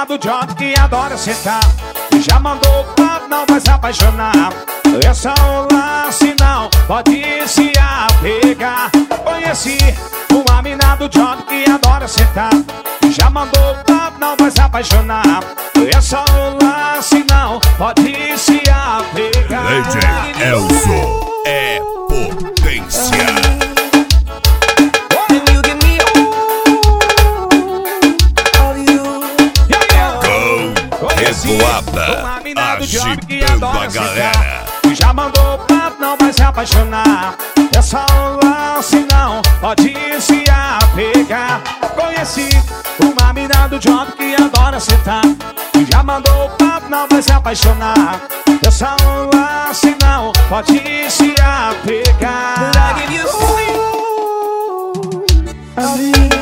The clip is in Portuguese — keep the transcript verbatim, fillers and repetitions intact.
do job que adora sentar. Já mandou papo, não vai se apaixonar. É só um lance, não pode se apegar. Conheci uma mina do job que adora sentar. Já mandou papo, não vai se apaixonar. É só um lance, não pode se apegar. D J Elzo é potência. Revoada, agitando a galera. Já mandou papo, não vai se apaixonar. É só um lance, não pode se apegar. Conheci uma mina do job que adora sentar. Já mandou papo, não vai se apaixonar. É só um lance, não pode se apegar.